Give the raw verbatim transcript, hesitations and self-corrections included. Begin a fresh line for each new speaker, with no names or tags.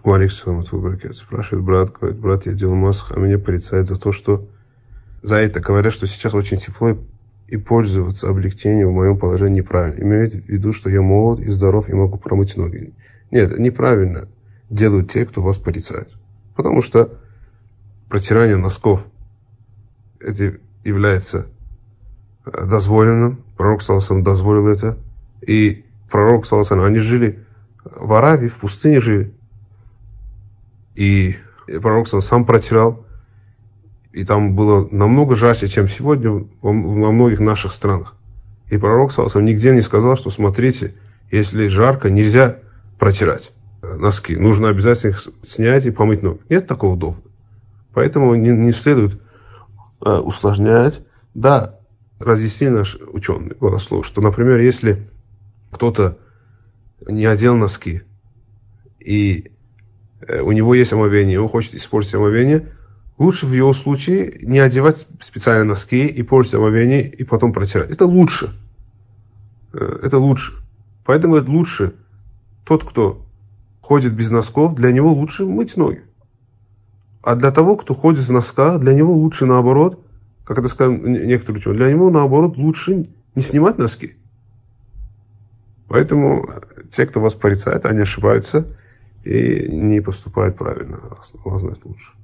Александр спрашивает брат, говорит, брат, я делал масх, а меня порицает за то, что за это говорят, что сейчас очень тепло и пользоваться облегчением в моем положении неправильно. Имеют в виду, что я молод и здоров и могу промыть ноги. Нет, неправильно делают те, кто вас порицает. Потому что протирание носков это является дозволенным. Пророк саллаллаху дозволил это. И пророк саллаллаху они жили в Аравии, в пустыне жили. И пророк сам протирал. И там было намного жарче, чем сегодня во, во многих наших странах. И пророк саллаллаху нигде не сказал, что смотрите, если жарко, нельзя протирать носки. Нужно обязательно их снять и помыть ноги. Нет такого довода. Поэтому не, не следует э, усложнять. Да, разъяснили наши ученые, богословы, что, например, если кто-то не одел носки, и э, у него есть омовение, и он хочет использовать омовение, лучше в его случае не одевать специально носки и пользоваться омовением, и потом протирать. Это лучше. Э, это лучше. Поэтому это лучше тот, кто ходит без носков, для него лучше мыть ноги. А для того, кто ходит в носках, для него лучше наоборот, как это сказали некоторые ученые, для него наоборот лучше не снимать носки. Поэтому те, кто вас порицает, они ошибаются и не поступают правильно. Allah знает лучше.